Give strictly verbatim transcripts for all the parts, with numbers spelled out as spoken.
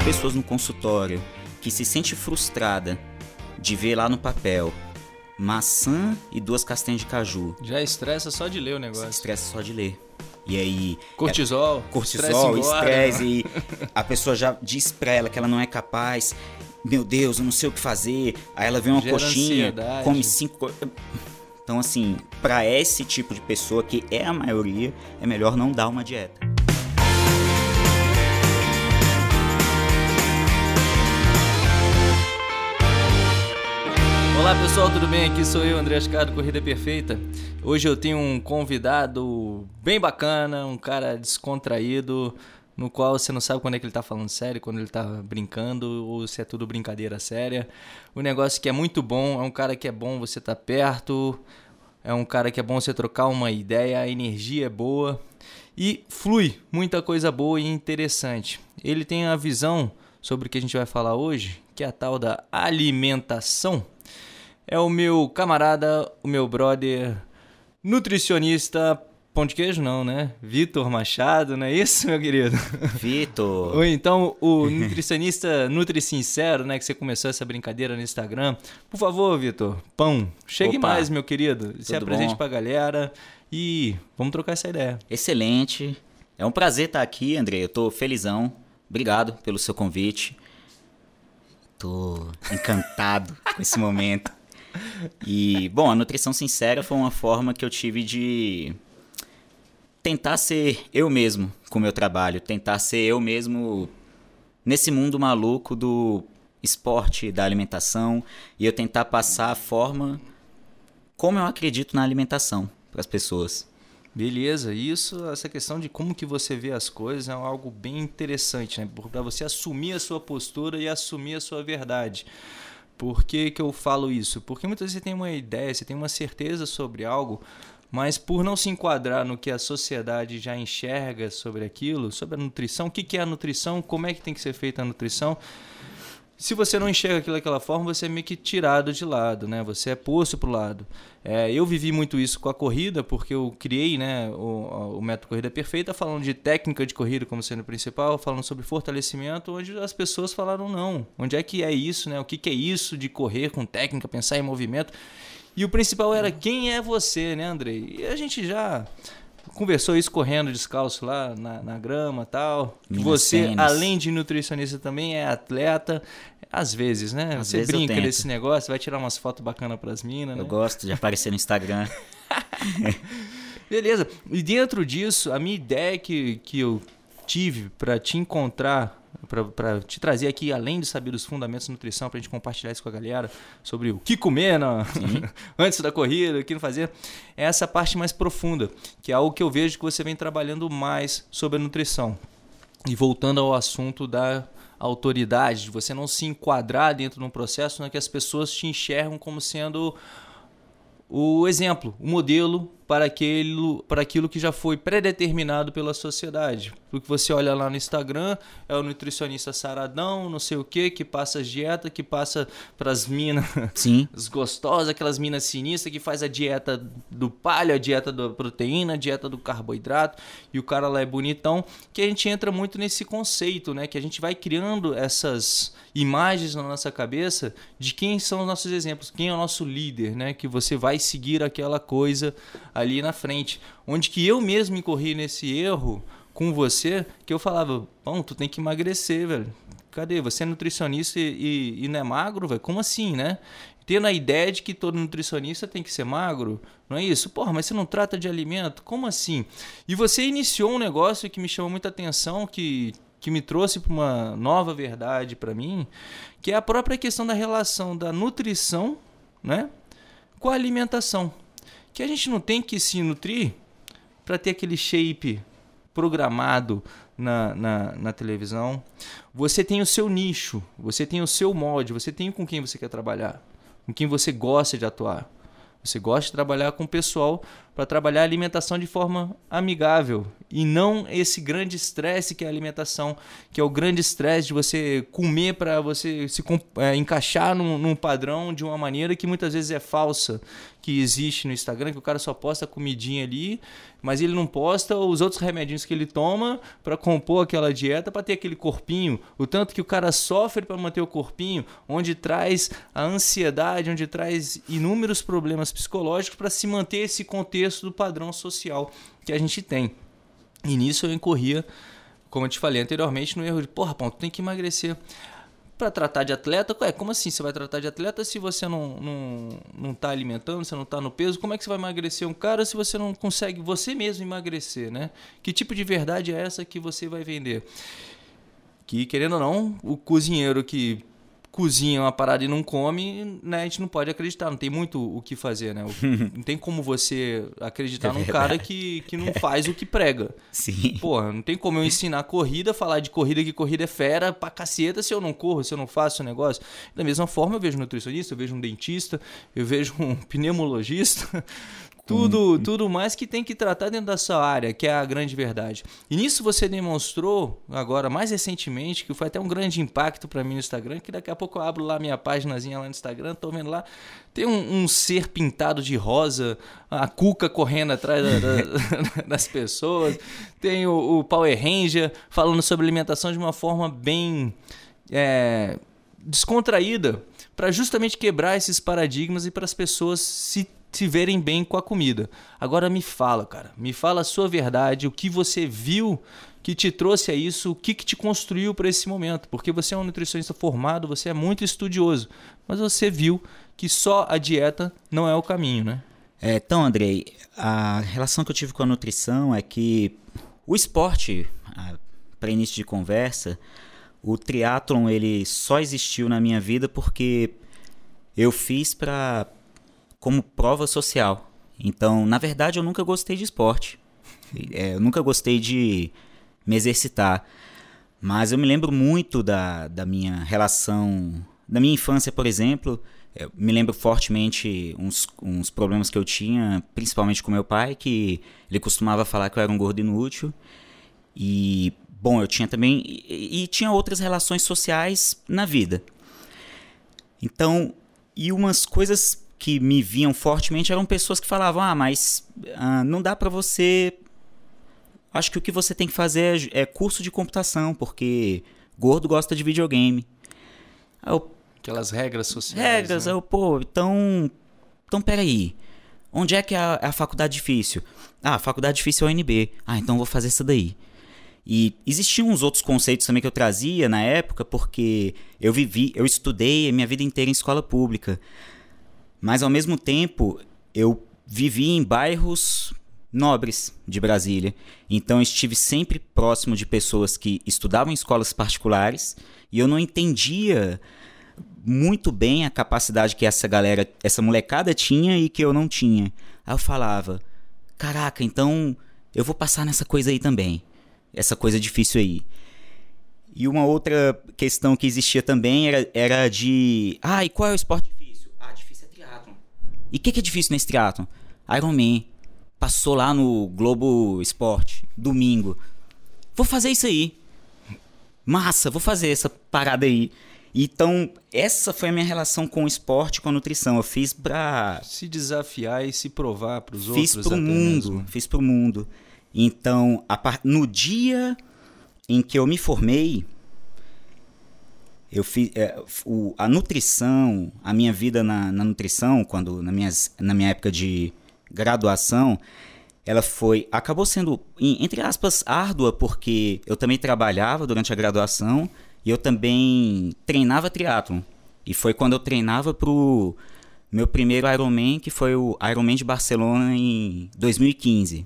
pessoas no consultório que se sente frustrada de ver lá no papel maçã e duas castanhas de caju. Já estressa só de ler o negócio. Estressa só de ler. E aí... Cortisol. É, cortisol, estresse. E a pessoa já diz pra ela que ela não é capaz. Meu Deus, eu não sei o que fazer. Aí ela vê uma Gera coxinha, ansiedade. come cinco... Então, assim, pra esse tipo de pessoa, que é a maioria, é melhor não dar uma dieta. Olá pessoal, tudo bem? Aqui sou eu, André Ascar do Corrida Perfeita. Hoje eu tenho um convidado bem bacana, um cara descontraído, no qual você não sabe quando é que ele tá falando sério, quando ele tá brincando, ou se é tudo brincadeira séria. O negócio que é muito bom, é um cara que é bom você tá perto, é um cara que é bom você trocar uma ideia, a energia é boa e flui muita coisa boa e interessante. Ele tem a visão sobre o que a gente vai falar hoje, que é a tal da alimentação. É o meu camarada, o meu brother, nutricionista, pão de queijo não, né? Vitor Machado, não é isso, meu querido? Vitor! Ou então o nutricionista Nutri Sincero, né? Que você começou essa brincadeira no Instagram. Por favor, Vitor, pão, chegue Opa, mais, meu querido. Se apresente bom? pra galera e vamos trocar essa ideia. Excelente. É um prazer estar aqui, André. Eu tô felizão. Obrigado pelo seu convite. Tô encantado com esse momento. E, bom, a Nutrição Sincera foi uma forma que eu tive de tentar ser eu mesmo com o meu trabalho, tentar ser eu mesmo nesse mundo maluco do esporte, da alimentação, e eu tentar passar a forma como eu acredito na alimentação para as pessoas. Beleza, isso, essa questão de como que você vê as coisas é algo bem interessante, né? Para você assumir a sua postura e assumir a sua verdade. Por que que eu falo isso? Porque muitas vezes você tem uma ideia, você tem uma certeza sobre algo, mas por não se enquadrar no que a sociedade já enxerga sobre aquilo, sobre a nutrição, o que que é a nutrição, como é que tem que ser feita a nutrição, se você não enxerga aquilo daquela forma, você é meio que tirado de lado, né? Você é posto para o lado. É, eu vivi muito isso com a corrida, porque eu criei, né, o, o método Corrida Perfeita, falando de técnica de corrida como sendo principal, falando sobre fortalecimento, onde as pessoas falaram não. Onde é que é isso, né? O que, que é isso de correr com técnica, pensar em movimento? E o principal era quem é você, né, Andrei? E a gente já conversou isso correndo descalço lá na, na grama e tal. Minas Você, tênis. além de nutricionista, também é atleta. Às vezes, né? Às você vezes eu brinca tento. desse negócio, vai tirar umas fotos bacanas pras minas, né? Eu gosto de aparecer no Instagram. Beleza. E dentro disso, a minha ideia que, que eu tive para te encontrar, para te trazer aqui, além de saber os fundamentos da nutrição, para a gente compartilhar isso com a galera, sobre o que comer na... antes da corrida, o que não fazer, é essa parte mais profunda, que é algo que eu vejo que você vem trabalhando mais sobre a nutrição. E voltando ao assunto da autoridade, de você não se enquadrar dentro de um processo em que as pessoas te enxergam como sendo o exemplo, o modelo para aquilo, para aquilo que já foi predeterminado pela sociedade. Porque você olha lá no Instagram, é o nutricionista saradão, não sei o que, que passa as dietas, que passa para as minas gostosas, aquelas minas sinistras, que faz a dieta do paleo, a dieta da proteína, a dieta do carboidrato, e o cara lá é bonitão, que a gente entra muito nesse conceito, né? Que a gente vai criando essas imagens na nossa cabeça de quem são os nossos exemplos, quem é o nosso líder, né? Que você vai seguir aquela coisa ali na frente. Onde que eu mesmo incorri nesse erro com você, que eu falava, bom, tu tem que emagrecer, velho. Cadê? Você é nutricionista e, e, e não é magro, velho? Como assim, né? Tendo a ideia de que todo nutricionista tem que ser magro, não é isso? Porra, mas você não trata de alimento? Como assim? E você iniciou um negócio que me chamou muita atenção, que, que me trouxe para uma nova verdade para mim, que é a própria questão da relação da nutrição, né, com a alimentação. Que a gente não tem que se nutrir para ter aquele shape programado na, na, na televisão. Você tem o seu nicho, você tem o seu molde, você tem com quem você quer trabalhar, com quem você gosta de atuar. Você gosta de trabalhar com o pessoal para trabalhar a alimentação de forma amigável e não esse grande estresse que é a alimentação, que é o grande estresse de você comer para você se é, encaixar num, num padrão de uma maneira que muitas vezes é falsa, que existe no Instagram, que o cara só posta comidinha ali, mas ele não posta os outros remedinhos que ele toma para compor aquela dieta, para ter aquele corpinho, o tanto que o cara sofre para manter o corpinho, onde traz a ansiedade, onde traz inúmeros problemas psicológicos para se manter esse contexto do padrão social que a gente tem. E nisso eu incorria, como eu te falei anteriormente, no erro de, porra, Paulo, tu tem que emagrecer. Para tratar de atleta, ué, como assim você vai tratar de atleta se você não, não, não tá alimentando, você não tá no peso? Como é que você vai emagrecer um cara se você não consegue você mesmo emagrecer, né? Que tipo de verdade é essa que você vai vender? Que, querendo ou não, o cozinheiro que cozinha uma parada e não come, né, a gente não pode acreditar, não tem muito o que fazer, né? Não tem como você acreditar é num cara que, que não faz o que prega. Sim. Porra, não tem como eu ensinar corrida, falar de corrida, que corrida é fera pra caceta se eu não corro, se eu não faço o negócio. Da mesma forma, eu vejo um nutricionista, eu vejo um dentista, eu vejo um pneumologista, tudo, tudo mais que tem que tratar dentro da sua área, que é a grande verdade. E nisso você demonstrou, agora, mais recentemente, que foi até um grande impacto para mim no Instagram, que daqui a pouco eu abro lá minha paginazinha lá no Instagram, tô vendo lá, tem um, um ser pintado de rosa, a Cuca correndo atrás da, da, das pessoas, tem o, o Power Ranger falando sobre alimentação de uma forma bem é, descontraída, para justamente quebrar esses paradigmas e para as pessoas se se verem bem com a comida. Agora me fala, cara, me fala a sua verdade, o que você viu que te trouxe a isso, o que, que te construiu para esse momento, porque você é um nutricionista formado, você é muito estudioso, mas você viu que só a dieta não é o caminho, né? É, então, Andrei, a relação que eu tive com a nutrição é que o esporte, para início de conversa, o triatlon, ele só existiu na minha vida porque eu fiz para como prova social. Então, na verdade, eu nunca gostei de esporte. É, eu nunca gostei de me exercitar. Mas eu me lembro muito da, da minha relação, da minha infância, por exemplo. Eu me lembro fortemente uns, uns problemas que eu tinha, principalmente com meu pai, que ele costumava falar que eu era um gordo inútil. E, bom, eu tinha também... E, e tinha outras relações sociais na vida. Então, e umas coisas que me viam fortemente eram pessoas que falavam, ah, mas ah, não dá pra você... Acho que o que você tem que fazer é, é curso de computação, porque gordo gosta de videogame. Aí eu, Aquelas regras sociais. regras, né? aí eu, pô, então... Então, peraí. Onde é que é a, é a faculdade difícil? Ah, a faculdade difícil é o U N B. Ah, então vou fazer essa daí. E existiam uns outros conceitos também que eu trazia na época, porque eu vivi, eu estudei a minha vida inteira em escola pública. Mas, ao mesmo tempo, eu vivi em bairros nobres de Brasília. Então, eu estive sempre próximo de pessoas que estudavam em escolas particulares e eu não entendia muito bem a capacidade que essa galera, essa molecada tinha e que eu não tinha. Aí eu falava, caraca, então eu vou passar nessa coisa aí também. Essa coisa difícil aí. E uma outra questão que existia também era, era de... Ah, e qual é o esporte difícil? Ah, difícil é triatlon. E o que, que é difícil nesse triatlon? Ironman. Passou lá no Globo Esporte, domingo. Vou fazer isso aí. Massa, vou fazer essa parada aí. Então, essa foi a minha relação com o esporte, com a nutrição. Eu fiz pra... Se desafiar e se provar pros outros. Fiz pro mundo, mesmo. fiz pro mundo. Então, a par... no dia em que eu me formei, eu fiz, é, o, a nutrição, a minha vida na, na nutrição, quando, na, minhas, na minha época de graduação, ela foi, acabou sendo, entre aspas, árdua, porque eu também trabalhava durante a graduação e eu também treinava triatlon. E foi quando eu treinava pro meu primeiro Ironman, que foi o Ironman de Barcelona em dois mil e quinze.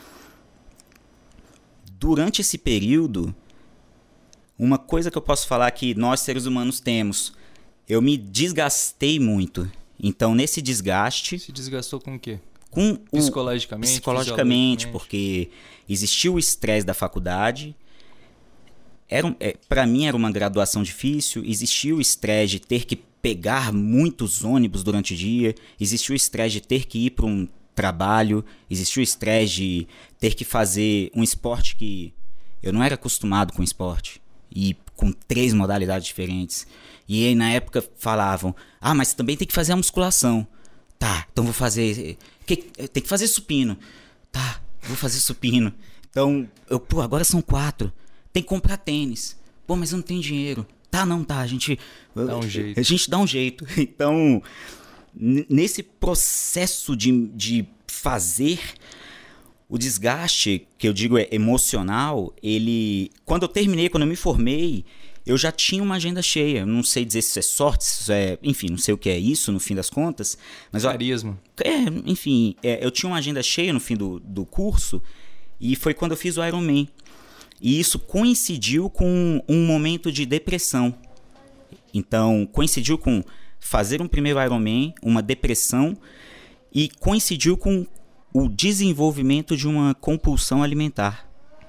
Durante esse período, uma coisa que eu posso falar que nós seres humanos temos, eu me desgastei muito. Então, nesse desgaste... Se desgastou com o quê? Com psicologicamente? O, psicologicamente, porque existiu o estresse da faculdade. Era um, é, para mim era uma graduação difícil, existia o estresse de ter que pegar muitos ônibus durante o dia, existia o estresse de ter que ir para um trabalho, existiu o estresse de ter que fazer um esporte que eu não era acostumado com esporte, e com três modalidades diferentes. E aí na época falavam, ah, mas também tem que fazer a musculação. Tá, então vou fazer, que, tem que fazer supino. Tá, vou fazer supino. Então, eu, pô, agora são quatro. Tem que comprar tênis. Pô, mas eu não tenho dinheiro. Tá, não, tá, a gente... Dá um jeito. A gente dá um jeito. Então, n- nesse processo de, de fazer... O desgaste, que eu digo é emocional, ele... Quando eu terminei, quando eu me formei, eu já tinha uma agenda cheia. Não sei dizer se isso é sorte, se isso é... Enfim, não sei o que é isso, no fim das contas. Mas Carisma. Eu, é, enfim, é, eu tinha uma agenda cheia no fim do, do curso, e foi quando eu fiz o Ironman. E isso coincidiu com um momento de depressão. Então, coincidiu com fazer um primeiro Ironman, uma depressão, e coincidiu com o desenvolvimento de uma compulsão alimentar.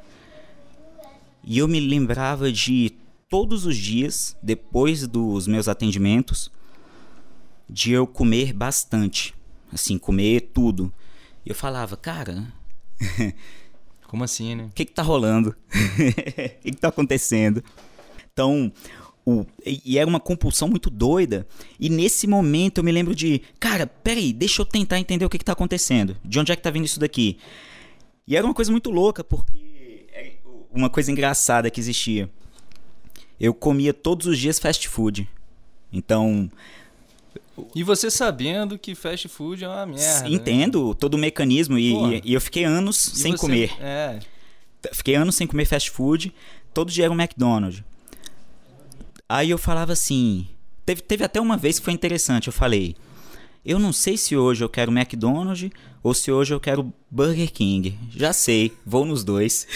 E eu me lembrava de todos os dias, depois dos meus atendimentos, de eu comer bastante. Assim, comer tudo. E eu falava, cara... Como assim, né? O que que tá rolando? O que que tá acontecendo? Então... O, e era uma compulsão muito doida. E nesse momento eu me lembro de... Cara, peraí, deixa eu tentar entender o que que tá acontecendo. De onde é que tá vindo isso daqui? E era uma coisa muito louca, porque... Era uma coisa engraçada que existia. Eu comia todos os dias fast food. Então... E você sabendo que fast food é uma merda. Entendo, né? Todo o mecanismo. E, e, e eu fiquei anos e sem você, comer. É. Fiquei anos sem comer fast food. Todo dia era um McDonald's. Aí eu falava assim... Teve, teve até uma vez que foi interessante. Eu falei... Eu não sei se hoje eu quero McDonald's ou se hoje eu quero Burger King. Já sei, vou nos dois.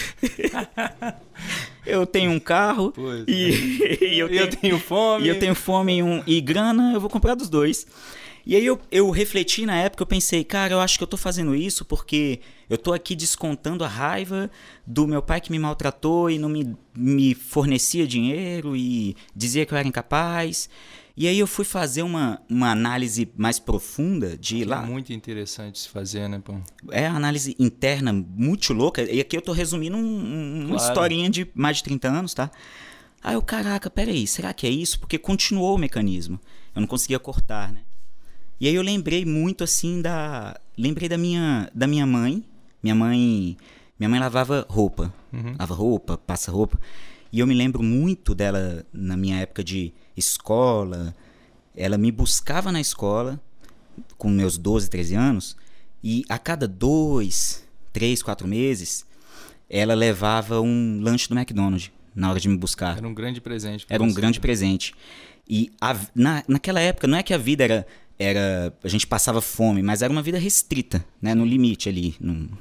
Eu tenho um carro pois, e, né? e eu, tenho, eu tenho fome. E eu tenho fome e, um, e grana, eu vou comprar dos dois. E aí eu, eu refleti na época, eu pensei, cara, eu acho que eu tô fazendo isso porque eu tô aqui descontando a raiva do meu pai que me maltratou e não me, me fornecia dinheiro e dizia que eu era incapaz. E aí eu fui fazer uma, uma análise mais profunda de lá. É muito interessante se fazer, né, pô? É uma análise interna muito louca. E aqui eu tô resumindo um, um, uma Claro. historinha de mais de trinta anos, tá? Aí eu, caraca, peraí, será que é isso? Porque continuou o mecanismo. Eu não conseguia cortar, né? E aí eu lembrei muito, assim, da... Lembrei da minha, da minha mãe. Minha mãe... Minha mãe lavava roupa. Uhum. Lava roupa, passa roupa. E eu me lembro muito dela na minha época de escola. Ela me buscava na escola com meus doze, treze anos. E a cada dois, três, quatro meses, ela levava um lanche do McDonald's na hora de me buscar. Era um grande presente. pra Era um você, grande né? presente. E a, na, naquela época, não é que a vida era, era... A gente passava fome, mas era uma vida restrita, né? No limite ali. Não,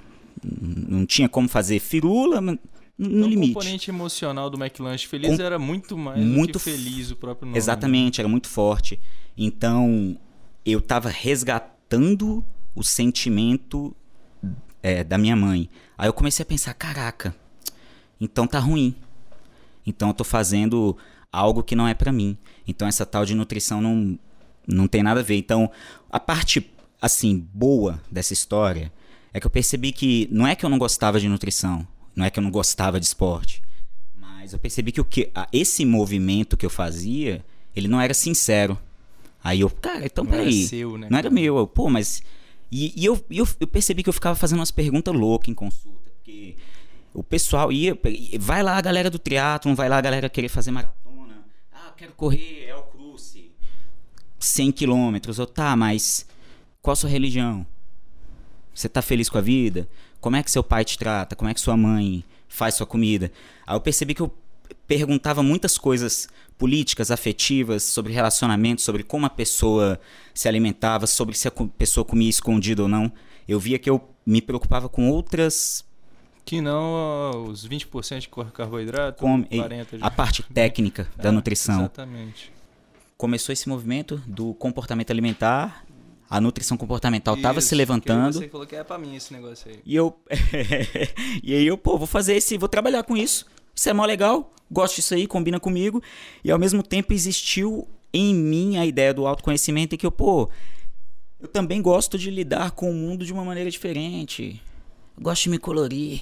não tinha como fazer firula, mas no Então, limite. O componente emocional do McLanche Feliz Com- era muito mais muito do que feliz o próprio nome. Exatamente, era muito forte. Então, eu tava resgatando o sentimento é, da minha mãe. Aí eu comecei a pensar, caraca, então tá ruim. Então eu tô fazendo algo que não é pra mim. Então essa tal de nutrição não, não tem nada a ver. Então, a parte, assim, boa dessa história é que eu percebi que não é que eu não gostava de nutrição, não é que eu não gostava de esporte, mas eu percebi que, o que a, esse movimento que eu fazia, ele não era sincero. Aí eu, cara, então Não era peraí. seu, né, Não era cara? meu. Eu, pô, mas... E, e eu, e eu, eu percebi que eu ficava fazendo umas perguntas loucas em consulta, porque o pessoal ia... Vai lá a galera do triatlon, vai lá a galera querer fazer maratona. Ah, eu quero correr, é o cruce. cem quilômetros. Eu, tá, mas qual a sua religião? Você tá feliz com a vida? Como é que seu pai te trata? Como é que sua mãe faz sua comida? Aí eu percebi que eu perguntava muitas coisas políticas, afetivas, sobre relacionamento, sobre como a pessoa se alimentava, sobre se a co- pessoa comia escondido ou não. Eu via que eu me preocupava com outras... Que não ó, os vinte por cento de car- carboidrato, Com, quarenta por cento de... a parte técnica da Ah, nutrição. Exatamente. Começou esse movimento do comportamento alimentar, a nutrição comportamental estava Isso, se levantando. que Você falou que é pra mim esse negócio aí. E eu. E aí eu, pô, vou fazer esse, vou trabalhar com isso. Isso é mó legal, gosto disso aí, combina comigo. E ao mesmo tempo existiu em mim a ideia do autoconhecimento e que eu, pô, eu também gosto de lidar com o mundo de uma maneira diferente. Eu gosto de me colorir.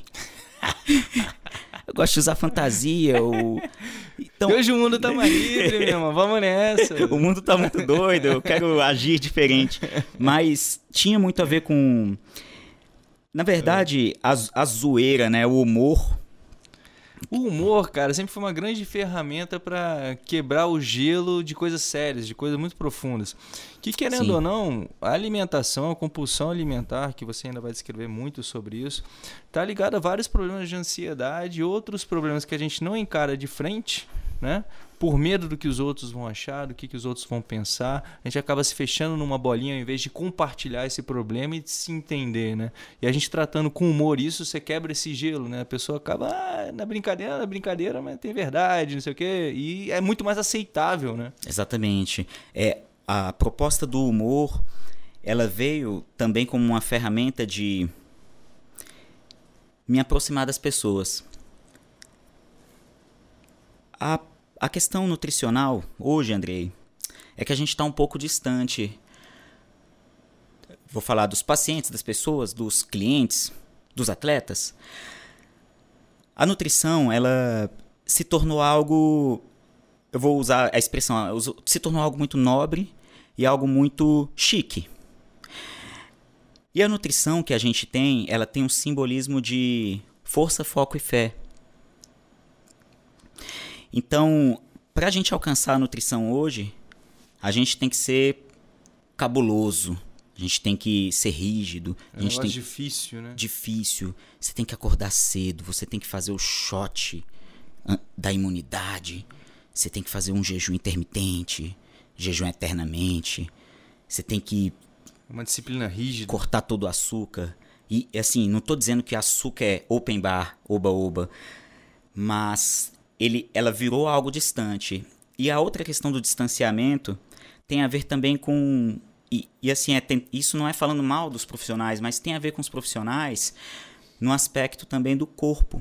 Eu gosto de usar fantasia. Ou... Então, Hoje o mundo tá mais livre, meu irmão. Vamos nessa. o mundo tá muito doido, eu quero agir diferente. Mas tinha muito a ver com... Na verdade, a, a zoeira, né? O humor... O humor, cara, sempre foi uma grande ferramenta para quebrar o gelo de coisas sérias, de coisas muito profundas. Que, querendo Sim. ou não, a alimentação, a compulsão alimentar, que você ainda vai descrever muito sobre isso, tá ligada a vários problemas de ansiedade e outros problemas que a gente não encara de frente, né? Por medo do que os outros vão achar, do que, que os outros vão pensar. A gente acaba se fechando numa bolinha ao invés de compartilhar esse problema e de se entender, né? E a gente tratando com humor isso, você quebra esse gelo, né? A pessoa acaba, ah, na brincadeira, na brincadeira, mas tem verdade, não sei o quê. E é muito mais aceitável, né? Exatamente. É, a proposta do humor, ela veio também como uma ferramenta de me aproximar das pessoas. A A questão nutricional, hoje, Andrei, é que a gente está um pouco distante. Vou falar dos pacientes, das pessoas, dos clientes, dos atletas. A nutrição, ela se tornou algo... Eu vou usar a expressão... Se tornou algo muito nobre e algo muito chique. E a nutrição que a gente tem, ela tem um simbolismo de força, foco e fé. Então, para a gente alcançar a nutrição hoje, a gente tem que ser cabuloso, a gente tem que ser rígido. É a gente um tem difícil, né? Difícil. Você tem que acordar cedo, você tem que fazer o shot da imunidade, você tem que fazer um jejum intermitente, jejum eternamente, você tem que... Uma disciplina rígida. Cortar todo o açúcar. E, assim, não estou dizendo que açúcar é open bar, oba-oba, mas... Ele, ela virou algo distante. E a outra questão do distanciamento tem a ver também com... E, e assim, é, tem, isso não é falando mal dos profissionais, mas tem a ver com os profissionais no aspecto também do corpo.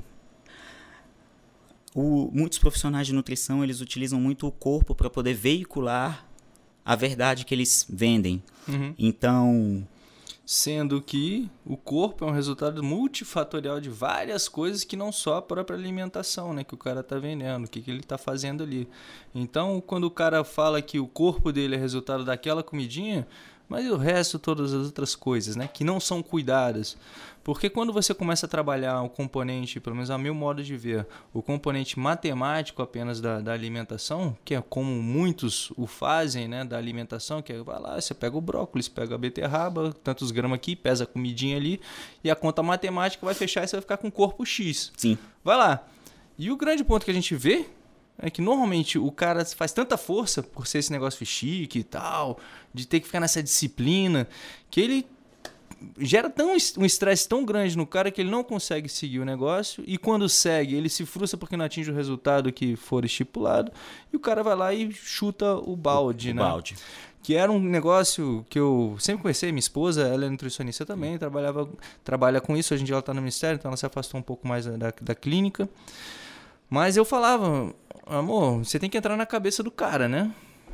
O, muitos profissionais de nutrição, eles utilizam muito o corpo para poder veicular a verdade que eles vendem. Uhum. Então... Sendo que o corpo é um resultado multifatorial de várias coisas que não só a própria alimentação, né, que o cara está vendendo, o que, que ele está fazendo ali. Então, quando o cara fala que o corpo dele é resultado daquela comidinha, mas e o resto, todas as outras coisas, né, que não são cuidadas. Porque quando você começa a trabalhar o componente, pelo menos a meu modo de ver, o componente matemático apenas da, da alimentação, que é como muitos o fazem, né, da alimentação, que é, vai lá, você pega o brócolis, pega a beterraba, tantos gramas aqui, pesa a comidinha ali, e a conta matemática vai fechar e você vai ficar com o corpo X. Sim. Vai lá. E o grande ponto que a gente vê é que normalmente o cara faz tanta força por ser esse negócio chique e tal, de ter que ficar nessa disciplina, que ele gera tão, um estresse tão grande no cara que ele não consegue seguir o negócio, e quando segue ele se frustra porque não atinge o resultado que for estipulado, e o cara vai lá e chuta o balde, o, o né? balde. Que era um negócio que eu sempre conheci, minha esposa, ela é nutricionista também, trabalhava, trabalha com isso, hoje em dia ela está no ministério, então ela se afastou um pouco mais da, da clínica. Mas eu falava, amor, você tem que entrar na cabeça do cara, né?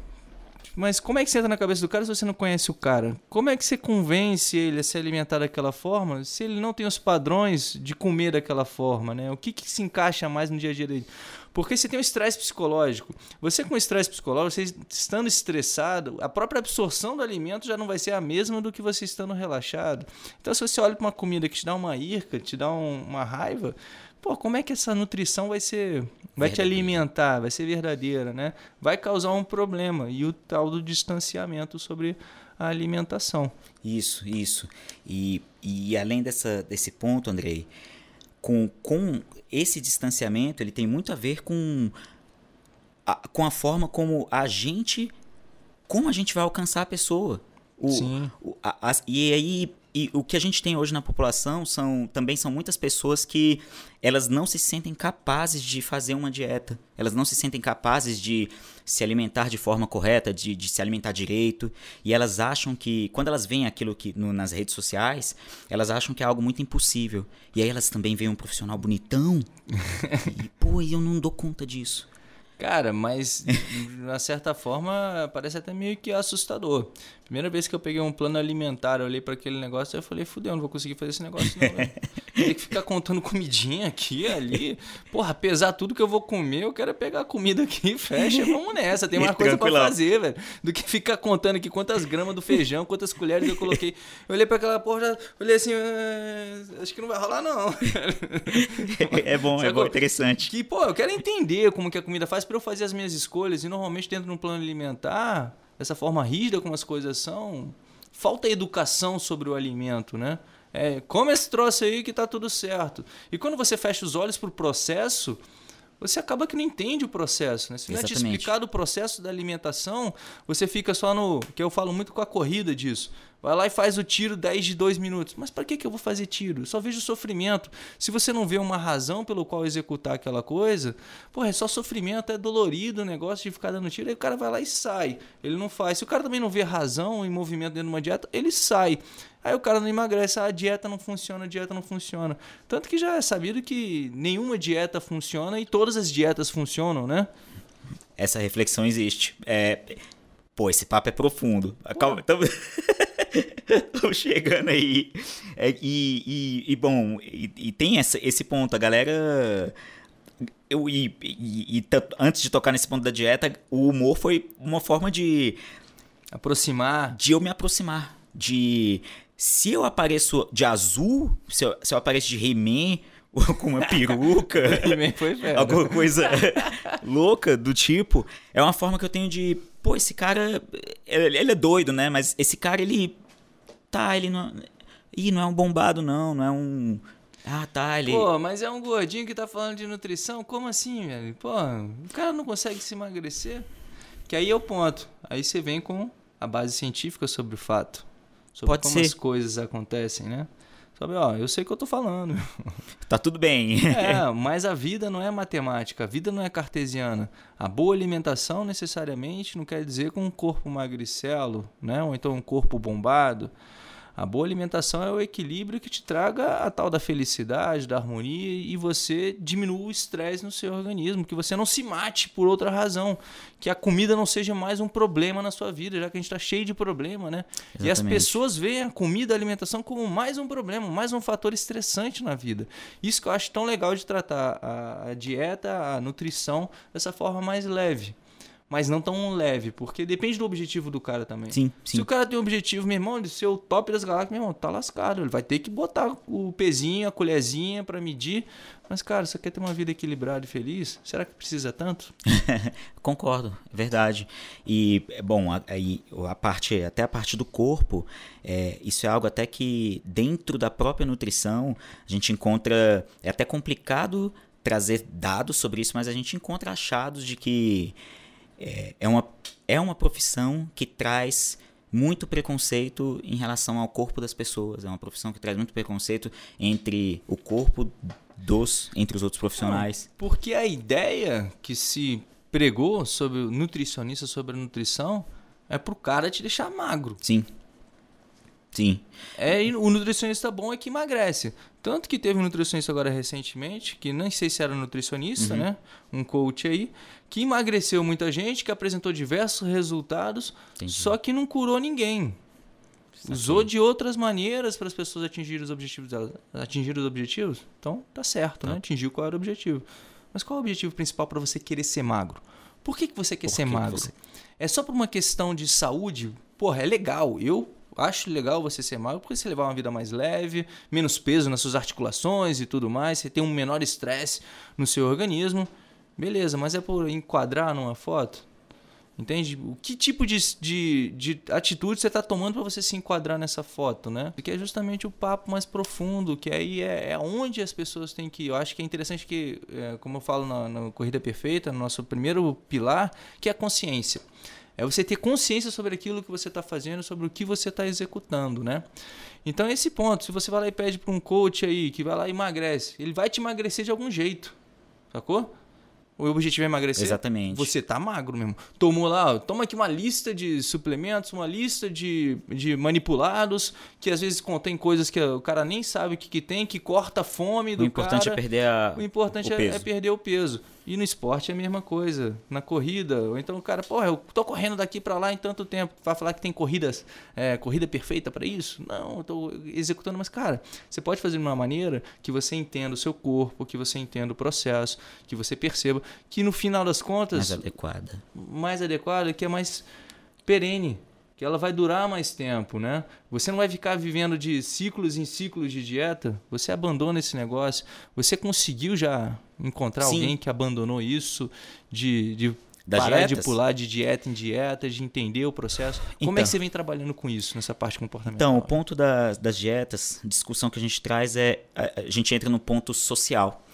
Mas como é que você entra na cabeça do cara se você não conhece o cara? Como é que você convence ele a se alimentar daquela forma se ele não tem os padrões de comer daquela forma, né? O que, que se encaixa mais no dia a dia dele? Porque você tem um estresse psicológico. Você com estresse psicológico, você estando estressado, a própria absorção do alimento já não vai ser a mesma do que você estando relaxado. Então, se você olha para uma comida que te dá uma irca, te dá um, uma raiva, pô, como é que essa nutrição vai ser, vai te alimentar, vai ser verdadeira, né? Vai causar um problema. E o tal do distanciamento sobre a alimentação. Isso, isso. E, e além dessa, desse ponto, Andrei, com, com esse distanciamento, ele tem muito a ver com a, com a forma como a gente, como a gente vai alcançar a pessoa. O, Sim. O, a, a, e aí... E o que a gente tem hoje na população são, também são muitas pessoas que elas não se sentem capazes de fazer uma dieta. Elas não se sentem capazes de se alimentar de forma correta, de, de se alimentar direito. E elas acham que, quando elas veem aquilo que, no, nas redes sociais, elas acham que é algo muito impossível. E aí elas também veem um profissional bonitão e, pô, eu não dou conta disso. Cara, mas de uma certa forma parece até meio que assustador. Primeira vez que eu peguei um plano alimentar, eu olhei para aquele negócio e eu falei, fudeu, não vou conseguir fazer esse negócio não, velho. Tem que ficar contando comidinha aqui, ali. Porra, pesar tudo que eu vou comer, eu quero pegar a comida aqui, fecha, vamos nessa. Tem mais coisa pra fazer, velho. Do que ficar contando aqui quantas gramas do feijão, quantas colheres eu coloquei. Eu olhei pra aquela porra, já olhei assim, ah, acho que não vai rolar não. É bom, Sabe é bom, interessante. Que, pô, eu quero entender como que a comida faz pra eu fazer as minhas escolhas. E normalmente dentro de um plano alimentar, dessa forma rígida como as coisas são, falta educação sobre o alimento, né? É, come esse troço aí que tá tudo certo. E quando você fecha os olhos pro processo, você acaba que não entende o processo, né? Se não é te explicado o processo da alimentação, você fica só no... que eu falo muito com a corrida disso. Vai lá e faz o tiro dez de dois minutos. Mas para que que eu vou fazer tiro? Eu só vejo sofrimento. Se você não vê uma razão pelo qual executar aquela coisa, pô, é só sofrimento, é dolorido o negócio de ficar dando tiro. Aí o cara vai lá e sai. Ele não faz. Se o cara também não vê razão em movimento dentro de uma dieta, ele sai. Aí o cara não emagrece, ah, a dieta não funciona, a dieta não funciona. Tanto que já é sabido que nenhuma dieta funciona e todas as dietas funcionam, né? Essa reflexão existe. É... Pô, esse papo é profundo. Estamos chegando aí. É, e, e, e, bom, e, e tem essa, esse ponto. A galera... Eu, e, e, e antes de tocar nesse ponto da dieta, o humor foi uma forma de... Aproximar. De eu me aproximar. De... Se eu apareço de azul, se eu, se eu apareço de He-Man, ou com uma peruca, He-Man foi velho. Alguma coisa louca do tipo, é uma forma que eu tenho de... Pô, esse cara, ele é doido, né? Mas esse cara, ele... Tá, ele não... Ih, não é um bombado, não. Não é um... Ah, tá, ele... Pô, mas é um gordinho que tá falando de nutrição? Como assim, velho? Pô, o cara não consegue se emagrecer? Que aí é o ponto. Aí você vem com a base científica sobre o fato. Sobre Pode como ser. as coisas acontecem, né? Sabe, ó, eu sei o que eu tô falando. Tá tudo bem. É, mas a vida não é matemática, a vida não é cartesiana. A boa alimentação, necessariamente, não quer dizer com um corpo magricelo, né? Ou então um corpo bombado. A boa alimentação é o equilíbrio que te traga a tal da felicidade, da harmonia, e você diminua o estresse no seu organismo, que você não se mate por outra razão, que a comida não seja mais um problema na sua vida, já que a gente está cheio de problema, né? Exatamente. E as pessoas veem a comida, a alimentação como mais um problema, mais um fator estressante na vida. Isso que eu acho tão legal de tratar a, a dieta, a nutrição dessa forma mais leve. Mas não tão leve, porque depende do objetivo do cara também. Sim, sim. Se o cara tem o objetivo, meu irmão, de ser o top das galáxias, meu irmão, tá lascado. Ele vai ter que botar o pezinho, a colherzinha pra medir. Mas, cara, você quer ter uma vida equilibrada e feliz? Será que precisa tanto? Concordo, é verdade. E, bom, aí a, a parte, até a parte do corpo, é, isso é algo até que dentro da própria nutrição a gente encontra... É até complicado trazer dados sobre isso, mas a gente encontra achados de que É uma, é uma profissão que traz muito preconceito em relação ao corpo das pessoas. É uma profissão que traz muito preconceito entre o corpo dos, entre os outros profissionais. Não, porque a ideia que se pregou sobre o nutricionista, sobre a nutrição, é pro cara te deixar magro. Sim. Sim. É, o nutricionista bom é que emagrece. Tanto que teve um nutricionista agora recentemente, que nem sei se era nutricionista, uhum. né? Um coach aí, que emagreceu muita gente, que apresentou diversos resultados, Entendi. Só que não curou ninguém. Isso Usou aqui. De outras maneiras para as pessoas atingirem os objetivos delas. Atingiram os objetivos? Então tá certo, tá. né? Atingiu qual era o objetivo. Mas qual é o objetivo principal para você querer ser magro? Por que, que você quer Por ser que magro? Você... É só por uma questão de saúde? Porra, é legal. Eu... Acho legal você ser magro porque você levar uma vida mais leve, menos peso nas suas articulações e tudo mais, você tem um menor estresse no seu organismo. Beleza, mas é por enquadrar numa foto? Entende? O que tipo de, de, de atitude você está tomando para você se enquadrar nessa foto, né? Porque é justamente o papo mais profundo, que aí é, é onde as pessoas têm que ir. Eu acho que é interessante que, é, como eu falo na, na Corrida Perfeita, no nosso primeiro pilar, que é a consciência. É você ter consciência sobre aquilo que você está fazendo, sobre o que você está executando, né? Então, esse ponto, se você vai lá e pede para um coach aí, que vai lá e emagrece, ele vai te emagrecer de algum jeito, sacou? O objetivo é emagrecer? Exatamente. Você tá magro mesmo. Tomou lá, ó, toma aqui uma lista de suplementos, uma lista de, de manipulados, que às vezes contém coisas que o cara nem sabe o que, que tem, que corta a fome do cara. O importante cara. é perder a, O importante o é, peso. é perder o peso. E no esporte é a mesma coisa. Na corrida, ou então o cara, porra, eu tô correndo daqui pra lá em tanto tempo. Vai falar que tem corridas, é, corrida perfeita pra isso? Não, eu tô executando. Mas, cara, você pode fazer de uma maneira que você entenda o seu corpo, que você entenda o processo, que você perceba que no final das contas... Mais adequada. Mais adequada, que é mais perene. Que ela vai durar mais tempo, né? Você não vai ficar vivendo de ciclos em ciclos de dieta. Você abandona esse negócio. Você conseguiu já encontrar Sim. alguém que abandonou isso, de, de Das parar dietas? de pular de dieta em dieta, de entender o processo? Como Então. é que você vem trabalhando com isso, nessa parte comportamental? Então, o ponto das, das dietas, a discussão que a gente traz é... A, a gente entra no ponto social.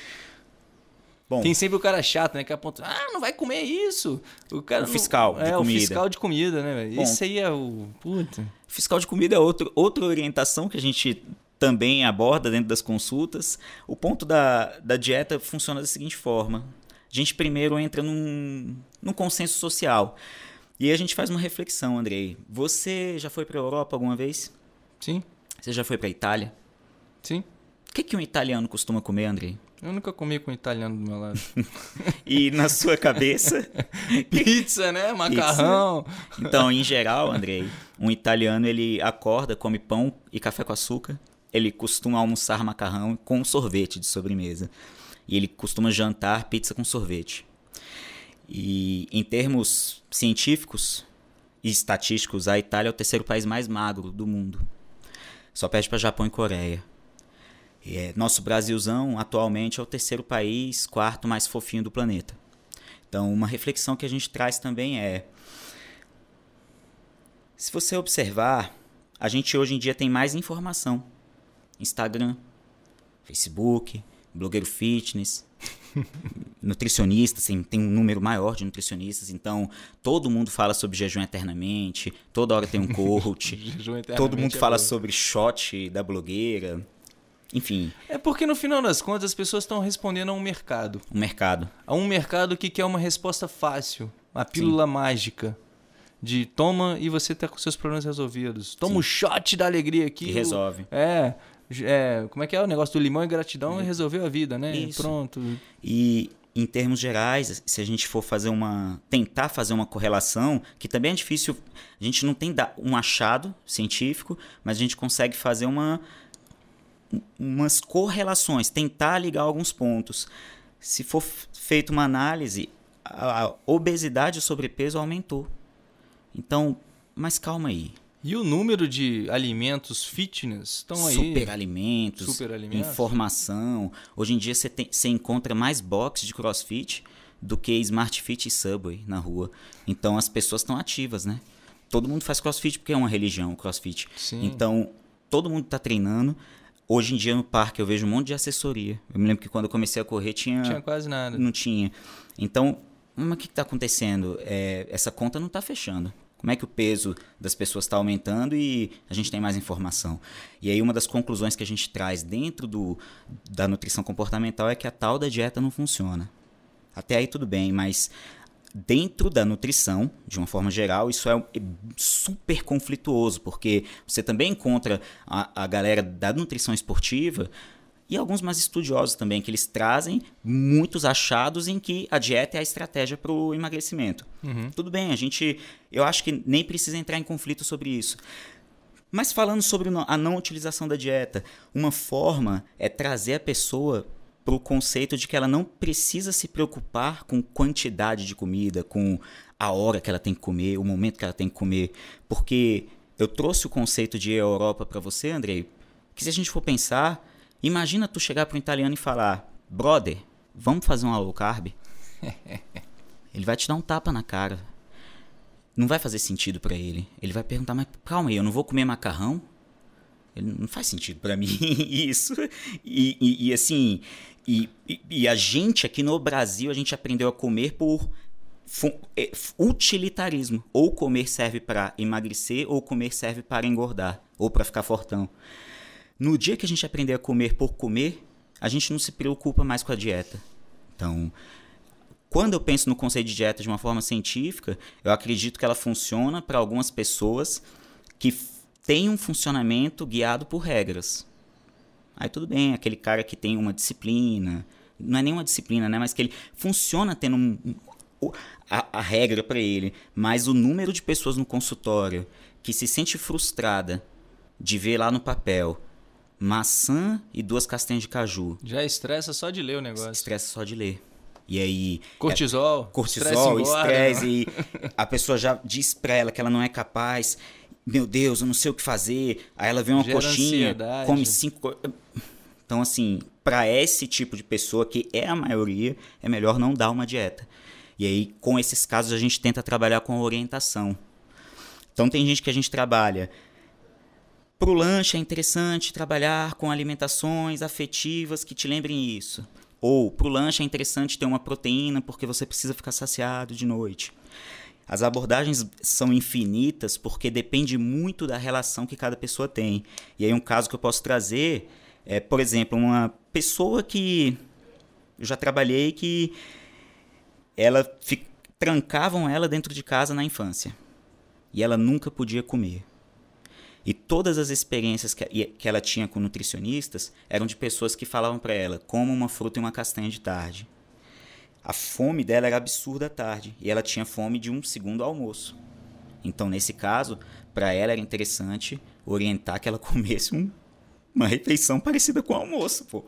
Bom, Tem sempre o cara chato, né? Que aponta, ah, não vai comer isso. O, cara O não- fiscal de é, comida. o fiscal de comida, né, velho? Bom. Esse aí é o... Puta. fiscal de comida é outro, outra orientação que a gente também aborda dentro das consultas. O ponto da, da dieta funciona da seguinte forma. A gente primeiro entra num, num consenso social. E aí a gente faz uma reflexão, Andrei. Você já foi para a Europa alguma vez? Sim, Você já foi para a Itália? sim. O que, que um italiano costuma comer, Andrei? Eu nunca comi com um italiano do meu lado. E na sua cabeça... Pizza, né? Macarrão. Então, em geral, Andrei, um italiano ele acorda, come pão e café com açúcar. Ele costuma almoçar macarrão com sorvete de sobremesa. E ele costuma jantar pizza com sorvete. E em termos científicos e estatísticos, a Itália é o terceiro país mais magro do mundo. Só perde para Japão e Coreia. E é, nosso Brasilzão, atualmente, é o terceiro país, quarto mais fofinho do planeta. Então, uma reflexão que a gente traz também é... Se você observar, a gente hoje em dia tem mais informação. Instagram, Facebook, blogueiro fitness, nutricionistas, tem, tem um número maior de nutricionistas. Então, todo mundo fala sobre jejum eternamente, toda hora tem um coach, Jejum eternamente todo mundo é fala bom. sobre shot da blogueira. Enfim, É porque no final das contas as pessoas estão respondendo a um mercado. o mercado. A um mercado que quer uma resposta fácil. A pílula mágica. De toma e você tá com seus problemas resolvidos. Toma Sim. o shot da alegria aqui. Que o- resolve. É, é. Como é que é o negócio do limão e gratidão e resolveu a vida, né? Isso. Pronto. E em termos gerais, se a gente for fazer uma tentar fazer uma correlação, que também é difícil, a gente não tem da- um achado científico, mas a gente consegue fazer uma umas correlações, tentar ligar alguns pontos. Se for f- feita uma análise, a, a obesidade e o sobrepeso aumentou. Então, mas calma aí. E o número de alimentos fitness estão aí. Superalimentos, Superalimentos. informação. Hoje em dia você, tem, você encontra mais box de CrossFit do que Smart Fit e Subway na rua. Então as pessoas estão ativas, né? Todo mundo faz CrossFit porque é uma religião, o CrossFit. Sim. Então todo mundo está treinando. Hoje em dia no parque eu vejo um monte de assessoria. Eu me lembro que quando eu comecei a correr tinha... Não tinha quase nada. Não tinha. Então, mas o que está acontecendo? É, essa conta não está fechando. Como é que o peso das pessoas está aumentando e a gente tem mais informação? E aí uma das conclusões que a gente traz dentro do, da nutrição comportamental é que a tal da dieta não funciona. Até aí tudo bem, mas dentro da nutrição, de uma forma geral, isso é super conflituoso, porque você também encontra a, a galera da nutrição esportiva e alguns mais estudiosos também, que eles trazem muitos achados em que a dieta é a estratégia para o emagrecimento. Uhum. Tudo bem, a gente, eu acho que nem precisa entrar em conflito sobre isso. Mas falando sobre a não utilização da dieta, uma forma é trazer a pessoa para o conceito de que ela não precisa se preocupar com quantidade de comida, com a hora que ela tem que comer, o momento que ela tem que comer. Porque eu trouxe o conceito de ir à Europa para você, Andrei, que se a gente for pensar, imagina tu chegar para um italiano e falar, brother, vamos fazer um low carb? Ele vai te dar um tapa na cara. Não vai fazer sentido para ele. Ele vai perguntar, mas calma aí, eu não vou comer macarrão? Ele não faz sentido para mim isso. E, e, e assim, e, e, e a gente aqui no Brasil, a gente aprendeu a comer por fu- é, utilitarismo. Ou comer serve para emagrecer, ou comer serve para engordar, ou para ficar fortão. No dia que a gente aprender a comer por comer, a gente não se preocupa mais com a dieta. Então, quando eu penso no conceito de dieta de uma forma científica, eu acredito que ela funciona para algumas pessoas que f- têm um funcionamento guiado por regras. Aí tudo bem, aquele cara que tem uma disciplina, não é nenhuma disciplina, né? Mas que ele funciona tendo um, um, a, a regra para ele, mas o número de pessoas no consultório que se sente frustrada de ver lá no papel maçã e duas castanhas de caju. Já estressa só de ler o negócio. Estressa só de ler. E aí... Cortisol. É, cortisol, estresse. E a pessoa já diz pra ela que ela não é capaz. Meu Deus, eu não sei o que fazer. Aí ela vê uma Gera coxinha, ansiedade. come cinco... Então, assim, pra esse tipo de pessoa, que é a maioria, é melhor não dar uma dieta. E aí, com esses casos, a gente tenta trabalhar com a orientação. Então, tem gente que a gente trabalha... Pro lanche é interessante trabalhar com alimentações afetivas que te lembrem isso. Ou pro lanche é interessante ter uma proteína porque você precisa ficar saciado de noite. As abordagens são infinitas porque depende muito da relação que cada pessoa tem. E aí um caso que eu posso trazer é, por exemplo, uma pessoa que eu já trabalhei que ela fi, trancavam ela dentro de casa na infância. E ela nunca podia comer. E todas as experiências que, que ela tinha com nutricionistas eram de pessoas que falavam para ela, coma uma fruta e uma castanha de tarde. A fome dela era absurda à tarde, e ela tinha fome de um segundo almoço. Então, nesse caso, para ela era interessante orientar que ela comesse um, uma refeição parecida com o almoço, pô.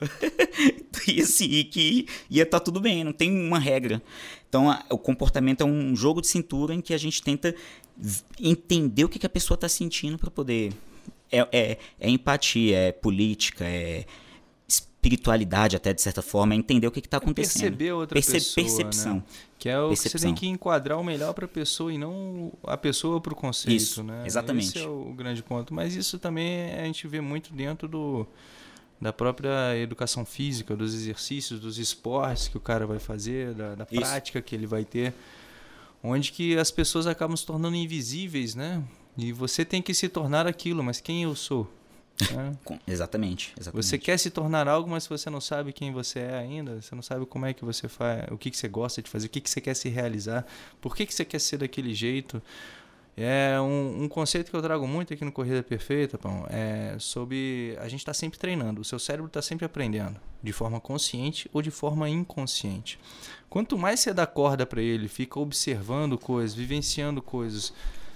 E assim, que ia estar tá tudo bem, não tem uma regra. Então, a, o comportamento é um jogo de cintura em que a gente tenta entender o que, que a pessoa está sentindo para poder... É, é, é empatia, é política, é espiritualidade até, de certa forma, é entender o que está acontecendo. Perceber outra Perce, pessoa, percepção. Né? Que é o percepção. que você tem que enquadrar o melhor para a pessoa e não a pessoa para o conceito. Isso, né? exatamente. Esse é o grande ponto. Mas isso também a gente vê muito dentro do, da própria educação física, dos exercícios, dos esportes que o cara vai fazer, da, da prática que ele vai ter, onde que as pessoas acabam se tornando invisíveis, né? E você tem que se tornar aquilo, mas quem eu sou? É. exatamente, exatamente. Você quer se tornar algo, mas você não sabe quem você é ainda, você não sabe como é que você faz, o que, que você gosta de fazer, o que, que você quer se realizar, por que, que você quer ser daquele jeito. É um, um conceito que eu trago muito aqui no Corrida Perfeita, Pão, é sobre a gente está sempre treinando, o seu cérebro está sempre aprendendo, de forma consciente ou de forma inconsciente. Quanto mais você dá corda para ele, fica observando coisas, vivenciando coisas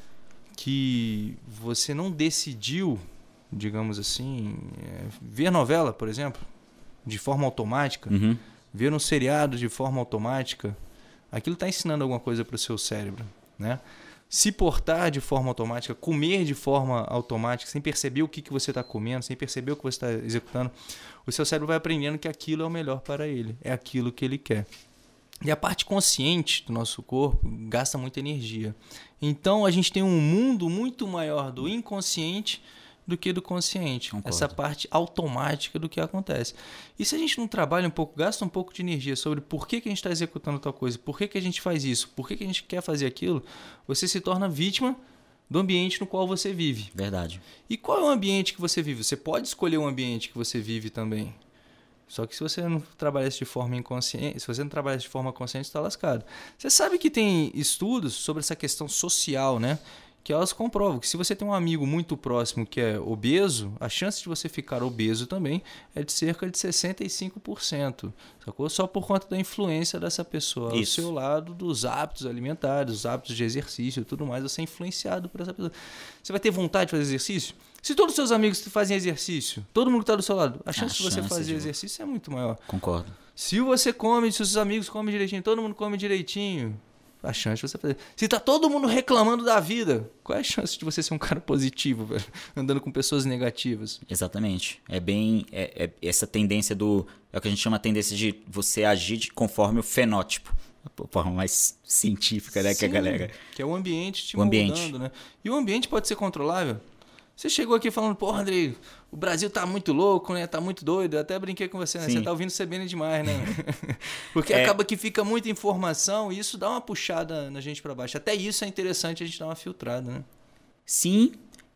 que você não decidiu, digamos assim, é, ver novela, por exemplo, de forma automática, uhum. ver um seriado de forma automática, aquilo está ensinando alguma coisa para o seu cérebro, né? Se portar de forma automática, comer de forma automática, sem perceber o que, que você está comendo, sem perceber o que você está executando, o seu cérebro vai aprendendo que aquilo é o melhor para ele, é aquilo que ele quer. E a parte consciente do nosso corpo gasta muita energia. Então a gente tem um mundo muito maior do inconsciente do que do consciente. Concordo. Essa parte automática do que acontece. E se a gente não trabalha um pouco, gasta um pouco de energia sobre por que, que a gente está executando tal coisa, por que, que a gente faz isso, por que, que a gente quer fazer aquilo, você se torna vítima do ambiente no qual você vive. Verdade. E qual é o ambiente que você vive? Você pode escolher o ambiente que você vive também. Só que se você não trabalha de forma inconsciente, se você não trabalha de forma consciente, você está lascado. Você sabe que tem estudos sobre essa questão social, né? Que elas comprovam que se você tem um amigo muito próximo que é obeso, a chance de você ficar obeso também é de cerca de sessenta e cinco por cento, sacou? Só por conta da influência dessa pessoa ao seu lado, dos hábitos alimentares, dos hábitos de exercício e tudo mais, você é influenciado por essa pessoa. Você vai ter vontade de fazer exercício? Se todos os seus amigos fazem exercício, todo mundo que está do seu lado, a chance a de você chance fazer de... exercício é muito maior. Concordo. Se você come, se os seus amigos comem direitinho, todo mundo come direitinho, a chance de você fazer. Se tá todo mundo reclamando da vida, qual é a chance de você ser um cara positivo, velho? Andando com pessoas negativas? Exatamente. É bem é, é essa tendência do... É o que a gente chama a tendência de você agir de, conforme o fenótipo. A forma mais científica, né? Sim, que a galera... que é o ambiente te o moldando, ambiente. Né? E o ambiente pode ser controlável. Você chegou aqui falando, porra, Andrei, o Brasil tá muito louco, né? Tá muito doido. Eu até brinquei com você, né? Sim. Você tá ouvindo C B N demais, né? Porque é. acaba que fica muita informação e isso dá uma puxada na gente para baixo. Até isso é interessante a gente dar uma filtrada, né? Sim,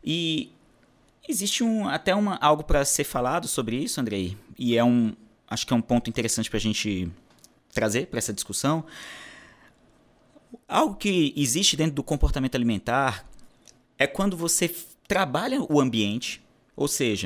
e existe um, até uma, algo para ser falado sobre isso, Andrei. E é um, acho que é um ponto interessante pra gente trazer para essa discussão. Algo que existe dentro do comportamento alimentar é quando você f- trabalha o ambiente, ou seja,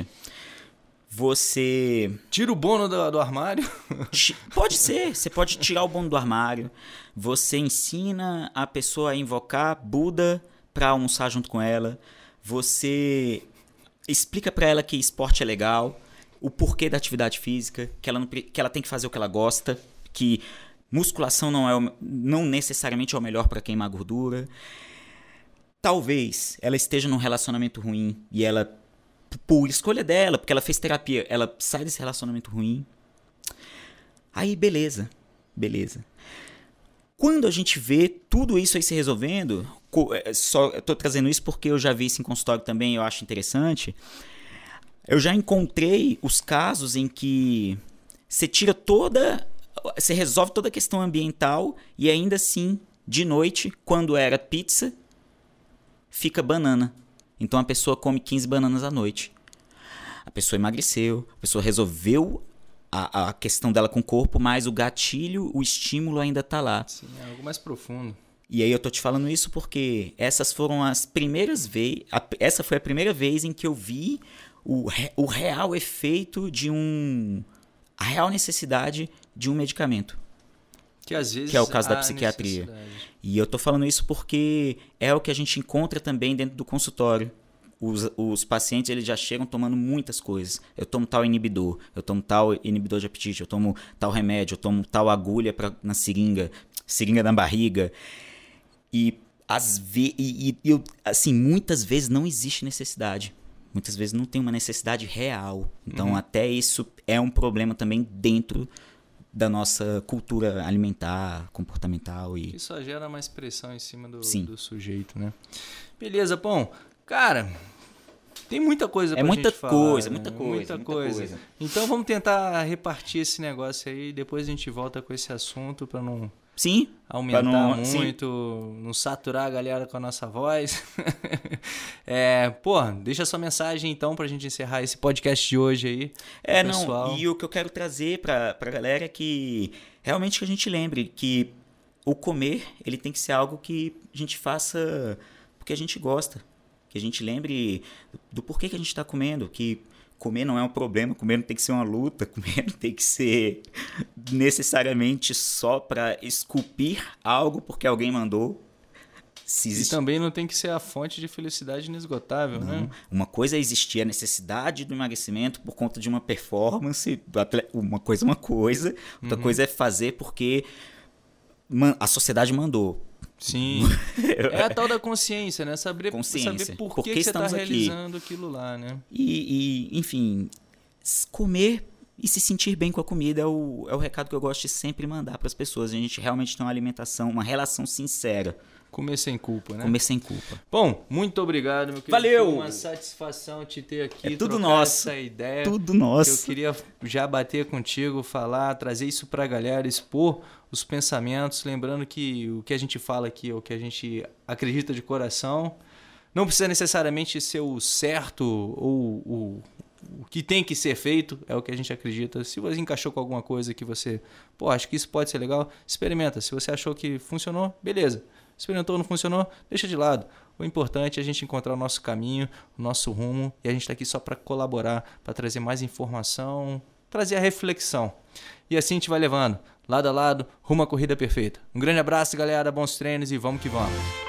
você... Tira o bono do, do armário. Ti- Pode ser, você pode tirar o bono do armário, você ensina a pessoa a invocar Buda para almoçar junto com ela, você explica para ela que esporte é legal, o porquê da atividade física, que ela, não, pre- que ela tem que fazer o que ela gosta, que musculação não, é o, não necessariamente é o melhor para queimar gordura. Talvez ela esteja num relacionamento ruim e ela, por escolha dela, porque ela fez terapia, ela sai desse relacionamento ruim. Aí, beleza, beleza. Quando a gente vê tudo isso aí se resolvendo, co- é, só, eu tô trazendo isso porque eu já vi isso em consultório também, eu acho interessante. Eu já encontrei os casos em que você tira toda, você resolve toda a questão ambiental e ainda assim, de noite, quando era pizza, fica banana. Então a pessoa come quinze bananas à noite. A pessoa emagreceu, a pessoa resolveu a, a questão dela com o corpo, mas o gatilho, o estímulo ainda tá lá. Sim, é algo mais profundo. E aí eu tô te falando isso porque essas foram as primeiras vezes, essa foi a primeira vez em que eu vi o, re, o real efeito de um, a real necessidade de um medicamento. Que às vezes Que é o caso da há psiquiatria. necessidade. E eu tô falando isso porque é o que a gente encontra também dentro do consultório. Os, os pacientes eles já chegam tomando muitas coisas. Eu tomo tal inibidor, eu tomo tal inibidor de apetite, eu tomo tal remédio, eu tomo tal agulha pra, na seringa, seringa na barriga. E, às ve- e, e eu, assim, muitas vezes não existe necessidade. Muitas vezes não tem uma necessidade real. Então, Uhum. até isso é um problema também dentro da nossa cultura alimentar, comportamental. E... Que só gera mais pressão em cima do, Sim. do sujeito, né? Beleza, bom. Cara, tem muita coisa É pra muita gente falar. coisa, né? muita coisa, Muita muita coisa. coisa. Então vamos tentar repartir esse negócio aí. Depois a gente volta com esse assunto pra não Sim, aumentar não- sim. muito, não saturar a galera com a nossa voz. é, pô, deixa sua mensagem então pra gente encerrar esse podcast de hoje aí. É, pro não, pessoal. e o que eu quero trazer pra, pra galera é que realmente que a gente lembre que o comer, ele tem que ser algo que a gente faça porque a gente gosta. Que a gente lembre do porquê que a gente tá comendo, que comer não é um problema, comer não tem que ser uma luta, comer não tem que ser necessariamente só pra esculpir algo porque alguém mandou. Se E existe... também não tem que ser a fonte de felicidade inesgotável, Não. né? Uma coisa é existir a necessidade do emagrecimento por conta de uma performance, do atle- uma coisa é uma coisa, outra Uhum. coisa é fazer porque man- a sociedade mandou. Sim. É a tal da consciência, né? Saber, Consciência. saber por, Por que, que que você está estamos aqui? realizando aquilo lá, né? E, e, enfim, s- comer e se sentir bem com a comida é o, é o recado que eu gosto de sempre mandar para as pessoas. A gente realmente tem uma alimentação, uma relação sincera. Comer sem culpa, né? Comer sem culpa. Bom, muito obrigado, meu querido. Valeu! Foi uma satisfação te ter aqui. É tudo trocar nosso. essa ideia. Tudo Que eu nosso. queria já bater contigo, falar, trazer isso pra galera, expor os pensamentos, lembrando que o que a gente fala aqui é o que a gente acredita de coração. Não precisa necessariamente ser o certo ou o, o que tem que ser feito, é o que a gente acredita. Se você encaixou com alguma coisa que você, pô, acho que isso pode ser legal, experimenta. Se você achou que funcionou, beleza. Experimentou, não funcionou, deixa de lado. O importante é a gente encontrar o nosso caminho, o nosso rumo, e a gente está aqui só para colaborar, para trazer mais informação, trazer a reflexão. E assim a gente vai levando, lado a lado, rumo à corrida perfeita. Um grande abraço, galera, bons treinos e vamos que vamos.